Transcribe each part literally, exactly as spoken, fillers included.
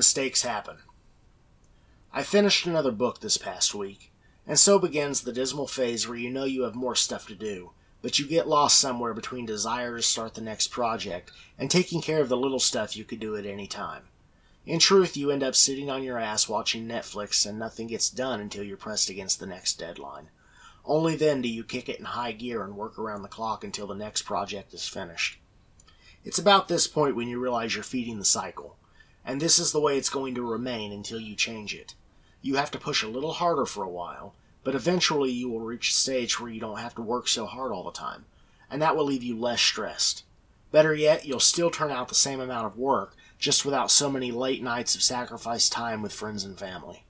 Mistakes happen. I finished another book this past week, and so begins the dismal phase where you know you have more stuff to do, but you get lost somewhere between desire to start the next project and taking care of the little stuff you could do at any time. In truth, you end up sitting on your ass watching Netflix and nothing gets done until you're pressed against the next deadline. Only then do you kick it in high gear and work around the clock until the next project is finished. It's about this point when you realize you're feeding the cycle, and this is the way it's going to remain until you change it. You have to push a little harder for a while, but eventually you will reach a stage where you don't have to work so hard all the time, and that will leave you less stressed. Better yet, you'll still turn out the same amount of work, just without so many late nights of sacrificed time with friends and family.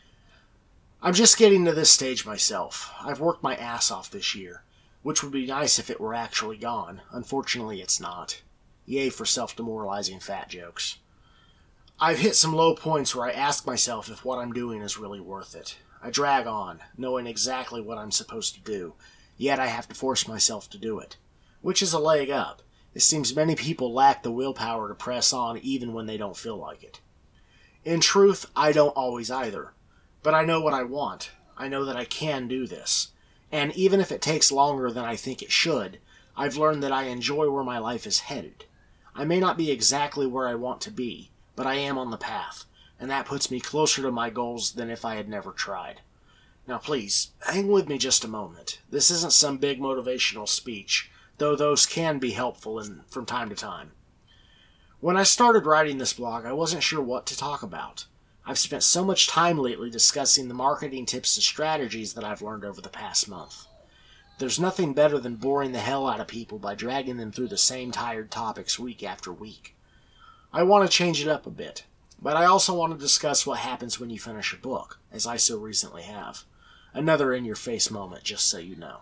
I'm just getting to this stage myself. I've worked my ass off this year, which would be nice if it were actually gone. Unfortunately, it's not. Yay for self-demoralizing fat jokes. I've hit some low points where I ask myself if what I'm doing is really worth it. I drag on, knowing exactly what I'm supposed to do, yet I have to force myself to do it, which is a leg up. It seems many people lack the willpower to press on even when they don't feel like it. In truth, I don't always either, but I know what I want. I know that I can do this, and even if it takes longer than I think it should, I've learned that I enjoy where my life is headed. I may not be exactly where I want to be, but I am on the path, and that puts me closer to my goals than if I had never tried. Now please, hang with me just a moment. This isn't some big motivational speech, though those can be helpful in, from time to time. When I started writing this blog, I wasn't sure what to talk about. I've spent so much time lately discussing the marketing tips and strategies that I've learned over the past month. There's nothing better than boring the hell out of people by dragging them through the same tired topics week after week. I want to change it up a bit, but I also want to discuss what happens when you finish a book, as I so recently have. Another in-your-face moment, just so you know.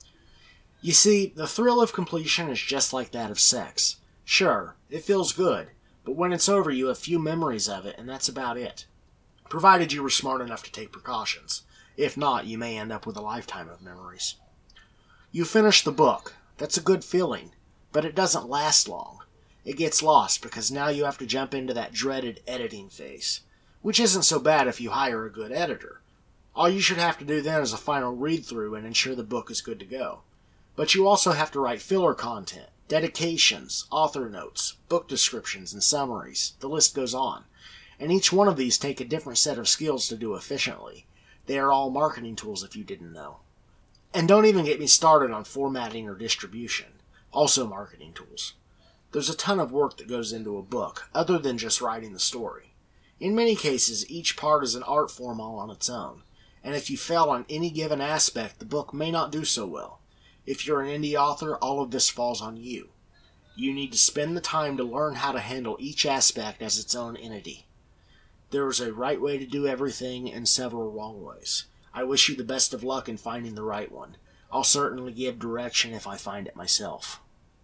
You see, the thrill of completion is just like that of sex. Sure, it feels good, but when it's over you have few memories of it, and that's about it. Provided you were smart enough to take precautions. If not, you may end up with a lifetime of memories. You finish the book. That's a good feeling, but it doesn't last long. It gets lost because now you have to jump into that dreaded editing phase, which isn't so bad if you hire a good editor. All you should have to do then is a final read-through and ensure the book is good to go. But you also have to write filler content, dedications, author notes, book descriptions, and summaries. The list goes on. And each one of these take a different set of skills to do efficiently. They are all marketing tools if you didn't know. And don't even get me started on formatting or distribution. Also marketing tools. There's a ton of work that goes into a book, other than just writing the story. In many cases, each part is an art form all on its own, and if you fail on any given aspect, the book may not do so well. If you're an indie author, all of this falls on you. You need to spend the time to learn how to handle each aspect as its own entity. There is a right way to do everything and several wrong ways. I wish you the best of luck in finding the right one. I'll certainly give direction if I find it myself.